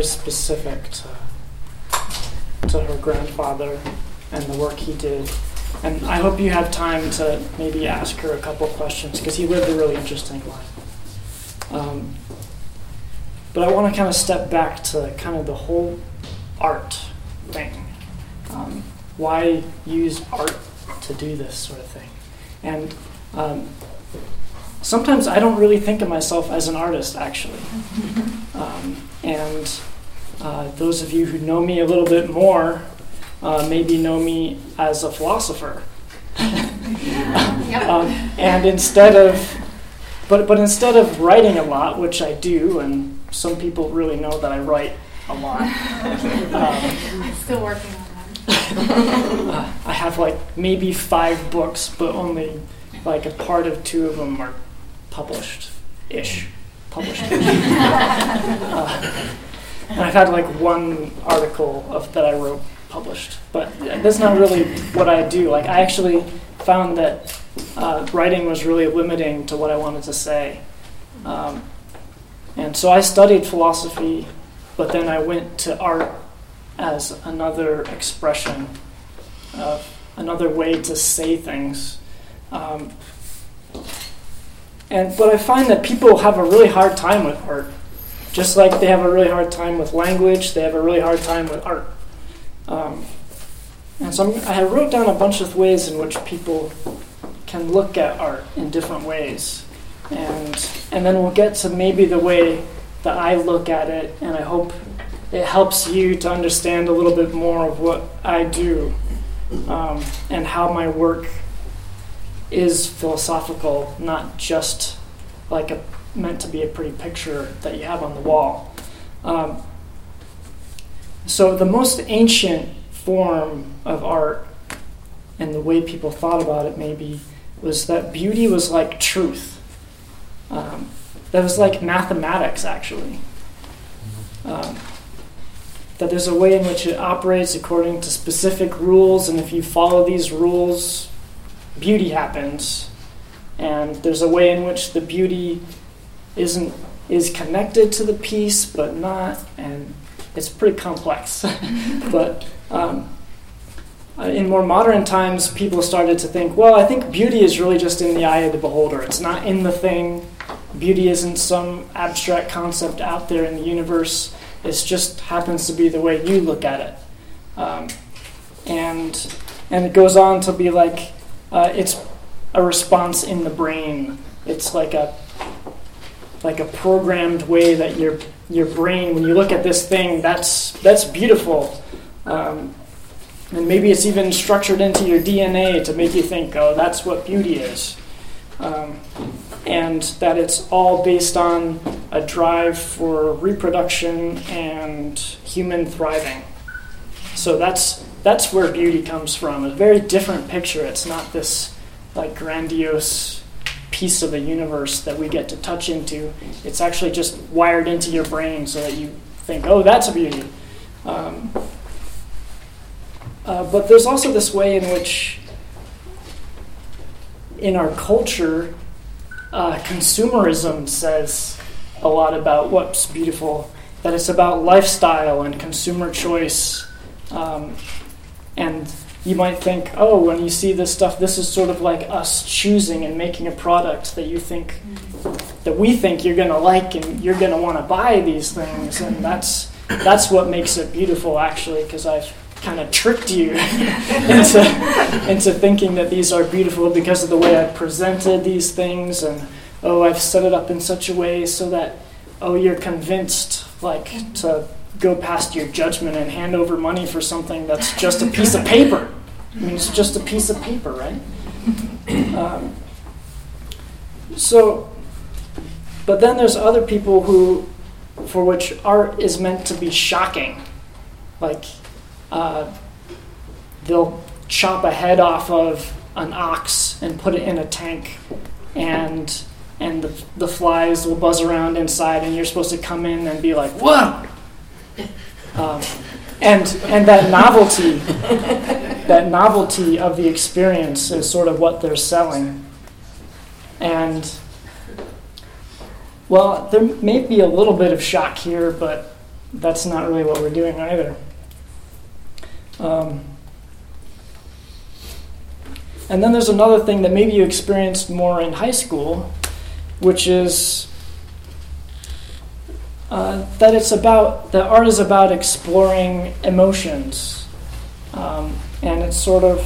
very specific to her grandfather and the work he did. And I hope you have time to maybe ask her a couple questions, because he lived a really interesting life. But I want to kind of step back to kind of the whole art thing. Why use art to do this sort of thing? And sometimes I don't really think of myself as an artist, actually. And those of you who know me a little bit more maybe know me as a philosopher. And instead of writing a lot, which I do, and some people really know that I write a lot. I'm still working on that. I have like maybe 5 books, but only like a part of 2 of them are published-ish. And I've had like 1 article that I wrote published, but that's not really what I do. Like, I actually found that writing was really limiting to what I wanted to say. And so I studied philosophy, but then I went to art as another expression, another way to say things. But I find that people have a really hard time with art. Just like they have a really hard time with language, they have a really hard time with art. And so I wrote down a bunch of ways in which people can look at art in different ways. And then we'll get to maybe the way that I look at it, and I hope it helps you to understand a little bit more of what I do, and how my work is philosophical, not just like meant to be a pretty picture that you have on the wall. So the most ancient form of art, and the way people thought about it maybe, was that beauty was like truth. That was like mathematics, actually. That there's a way in which it operates according to specific rules, and if you follow these rules, beauty happens. And there's a way in which the beauty is connected to the piece, but not, and it's pretty complex. But in more modern times, people started to think, well, I think beauty is really just in the eye of the beholder. It's not in the thing. Beauty isn't some abstract concept out there in the universe. It just happens to be the way you look at it. And it goes on to be like, it's a response in the brain. It's like a programmed way that your brain, when you look at this thing, that's beautiful. And maybe it's even structured into your DNA to make you think, oh, that's what beauty is. And that it's all based on a drive for reproduction and human thriving. So that's where beauty comes from. A very different picture. It's not this like grandiose piece of the universe that we get to touch into. It's actually just wired into your brain so that you think, oh, that's a beauty. But there's also this way in which, in our culture, consumerism says a lot about what's beautiful, that it's about lifestyle and consumer choice. And you might think, oh, when you see this stuff, this is sort of like us choosing and making a product that we think you're going to like, and you're going to want to buy these things. And that's what makes it beautiful, actually, because I've kind of tricked you into thinking that these are beautiful because of the way I've presented these things, and I've set it up in such a way so that you're convinced to go past your judgment and hand over money for something that's just a piece of paper. I mean, it's just a piece of paper, right? But then there's other people for which art is meant to be shocking. Like, they'll chop a head off of an ox and put it in a tank, and the flies will buzz around inside, and you're supposed to come in and be like, whoa! And that novelty of the experience is sort of what they're selling. And, well, there may be a little bit of shock here, but that's not really what we're doing either. And then there's another thing that maybe you experienced more in high school, which is that art is about exploring emotions, and it's sort of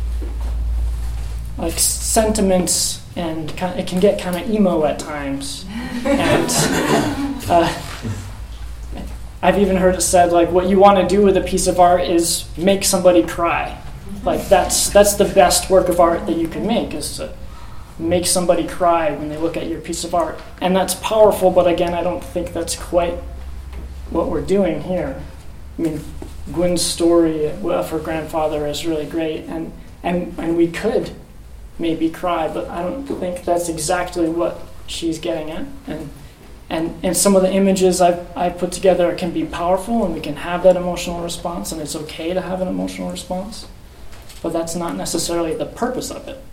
like sentiments, and it can get kind of emo at times. And I've even heard it said, like, what you want to do with a piece of art is make somebody cry. Like that's the best work of art that you can make, is to make somebody cry when they look at your piece of art. And that's powerful, but again, I don't think that's quite what we're doing here. I mean, Gwen's story of her grandfather is really great, and we could maybe cry, but I don't think that's exactly what she's getting at. And some of the images I put together can be powerful, and we can have that emotional response, and it's okay to have an emotional response, but that's not necessarily the purpose of it.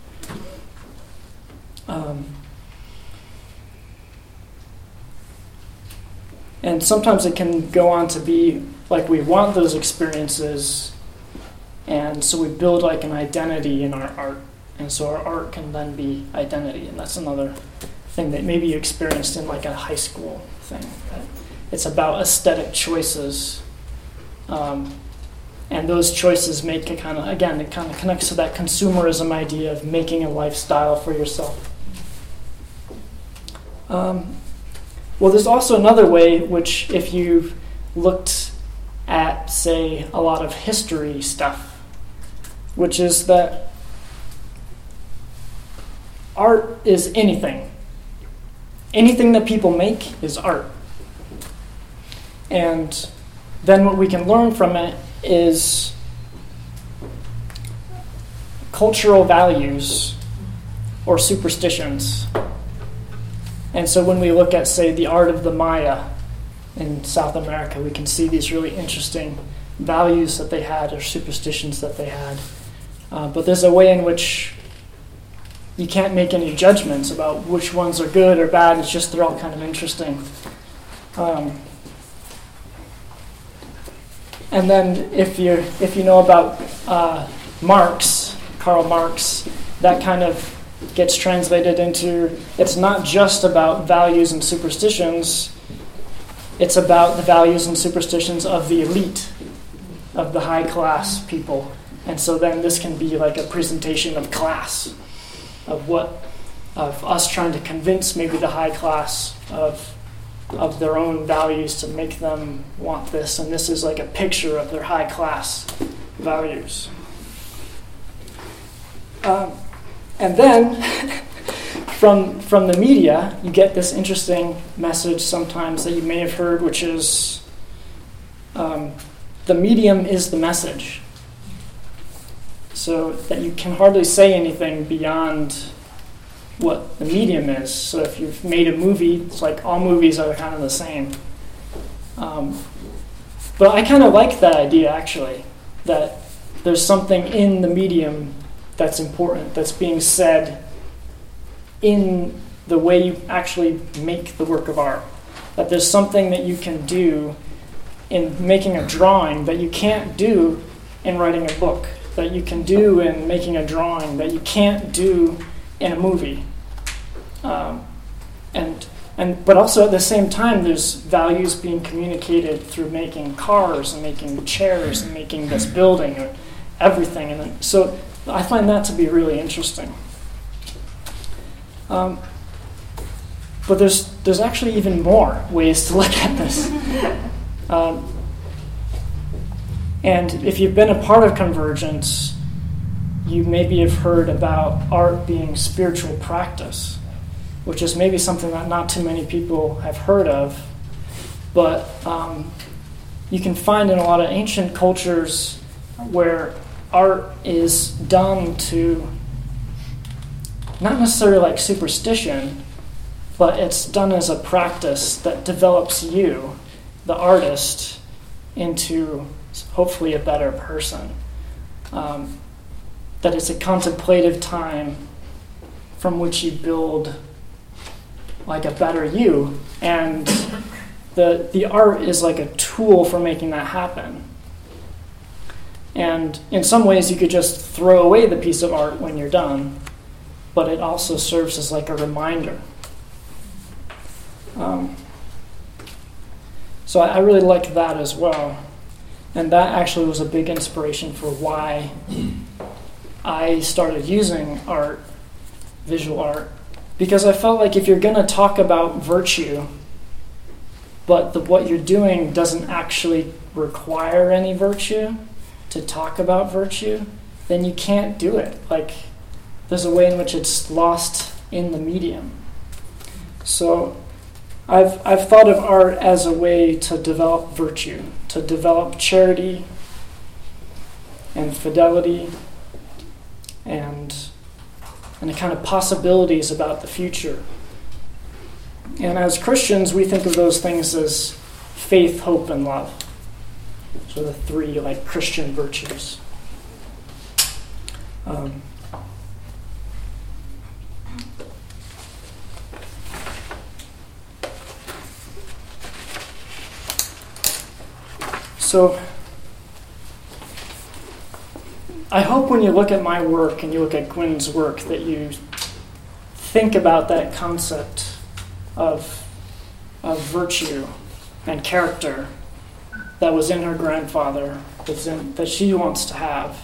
And sometimes it can go on to be like we want those experiences, and so we build like an identity in our art, and so our art can then be identity, and that's another thing that maybe you experienced in like a high school thing. It's about aesthetic choices, and those choices make it kind of, again, it kind of connects to that consumerism idea of making a lifestyle for yourself. Well, there's also another way, which if you've looked at, say, a lot of history stuff, which is that art is anything. Anything that people make is art. And then what we can learn from it is cultural values or superstitions. And so when we look at, say, the art of the Maya in South America, we can see these really interesting values that they had or superstitions that they had. But there's a way in which you can't make any judgments about which ones are good or bad. It's just they're all kind of interesting. And then if you know about Marx, Karl Marx, that kind of gets translated into, it's not just about values and superstitions, it's about the values and superstitions of the elite, of the high class people. And so then this can be like a presentation of class, of us trying to convince maybe the high class of their own values to make them want this, and this is like a picture of their high class values. And then from the media, you get this interesting message sometimes that you may have heard, which is the medium is the message. So that you can hardly say anything beyond what the medium is. So if you've made a movie, it's like all movies are kind of the same. But I kind of like that idea, actually, that there's something in the medium that's important, that's being said in the way you actually make the work of art. That there's something that you can do in making a drawing that you can't do in writing a book, that you can do in making a drawing that you can't do in a movie. But also at the same time, there's values being communicated through making cars and making chairs and making this building and everything. And then, so I find that to be really interesting. But there's actually even more ways to look at this. And if you've been a part of Convergence, you maybe have heard about art being spiritual practice, which is maybe something that not too many people have heard of. But you can find in a lot of ancient cultures where art is done to, not necessarily like superstition, but it's done as a practice that develops you, the artist, into hopefully a better person. That it's a contemplative time from which you build like a better you. And the art is like a tool for making that happen. And in some ways, you could just throw away the piece of art when you're done, but it also serves as like a reminder. So I really liked that as well. And that actually was a big inspiration for why I started using art, visual art, because I felt like if you're going to talk about virtue, but what you're doing doesn't actually require any virtue to talk about virtue, then you can't do it. Like, there's a way in which it's lost in the medium. So I've thought of art as a way to develop virtue, to develop charity and fidelity and the kind of possibilities about the future. And as Christians, we think of those things as faith, hope, and love. So the three like Christian virtues. So I hope when you look at my work and you look at Gwen's work that you think about that concept of virtue and character that was in her grandfather, that she wants to have.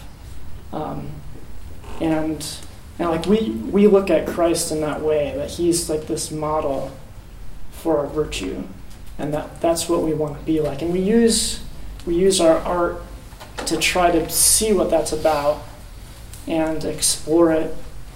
And like we look at Christ in that way, that he's like this model for our virtue, and that's what we want to be like. And we use our art to try to see what that's about and explore it.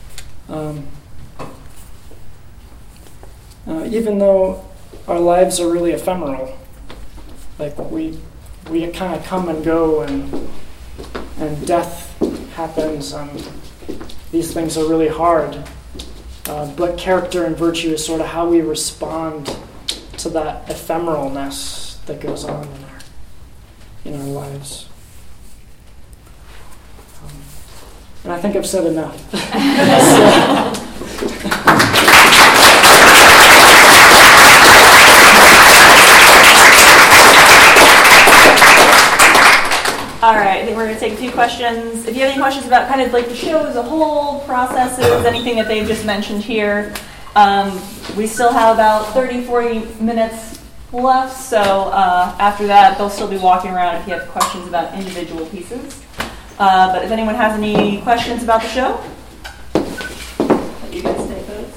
Even though our lives are really ephemeral, like we kind of come and go, and death happens, and these things are really hard. But character and virtue is sort of how we respond to that ephemeralness that goes on in our lives. And I think I've said enough. All right, I think we're going to take a few questions. If you have any questions about kind of like the show as a whole, processes, anything that they've just mentioned here, we still have about 30, 40 minutes left. So after that, they'll still be walking around if you have questions about individual pieces. But if anyone has any questions about the show, let you guys take those.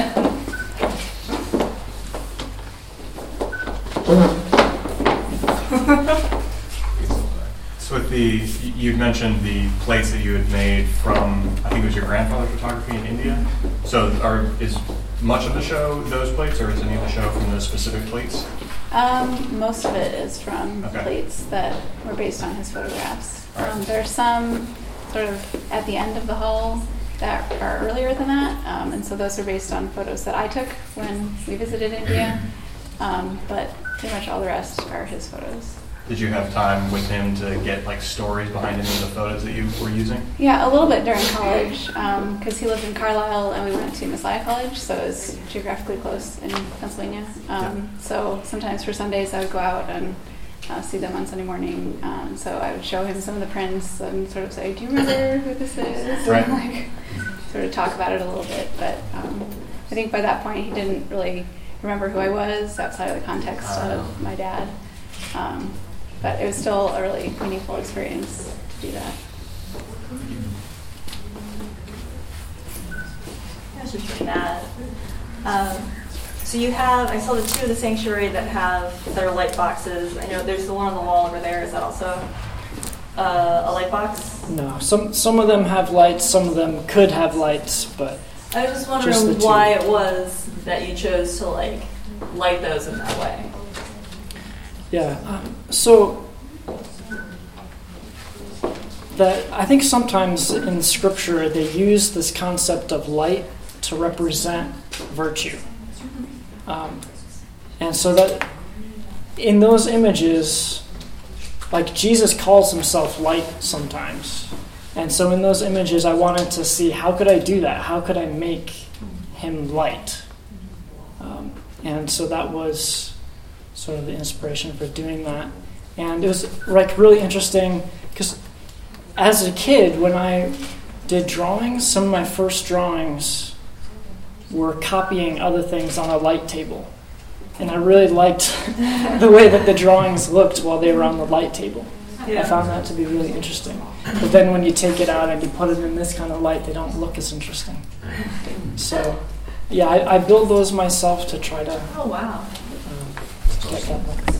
So with you'd mentioned the plates that you had made from, I think it was your grandfather's photography in India. So is much of the show those plates, or is any of the show from those specific plates? Most of it is from plates that were based on his photographs. Right. There's some sort of at the end of the hall that are earlier than that, and so those are based on photos that I took when we visited India, but pretty much all the rest are his photos. Did you have time with him to get like stories behind any of the photos that you were using? Yeah, a little bit during college, because he lived in Carlisle and we went to Messiah College, so it was geographically close in Pennsylvania. So sometimes for Sundays I would go out and see them on Sunday morning. So I would show him some of the prints and sort of say, "Do you remember who this is?" Right. And like sort of talk about it a little bit. But I think by that point he didn't really remember who I was outside of the context of my dad. But it was still a really meaningful experience to do that. I was just doing that. So you have, I saw the two of the sanctuary that are light boxes. I know there's the one on the wall over there. Is that also a light box? No, some of them have lights, some of them could have lights, but I was just wondering why it was that you chose to like light those in that way. Yeah, so that I think sometimes in Scripture they use this concept of light to represent virtue. And so that in those images, like Jesus calls himself light sometimes. And so in those images I wanted to see, how could I do that? How could I make him light? And so that was sort of the inspiration for doing that. And it was like really interesting because as a kid, when I did drawings, some of my first drawings were copying other things on a light table. And I really liked the way that the drawings looked while they were on the light table. I found that to be really interesting. But then when you take it out and you put it in this kind of light, they don't look as interesting. So, yeah, I build those myself to try to Oh, wow. get that look.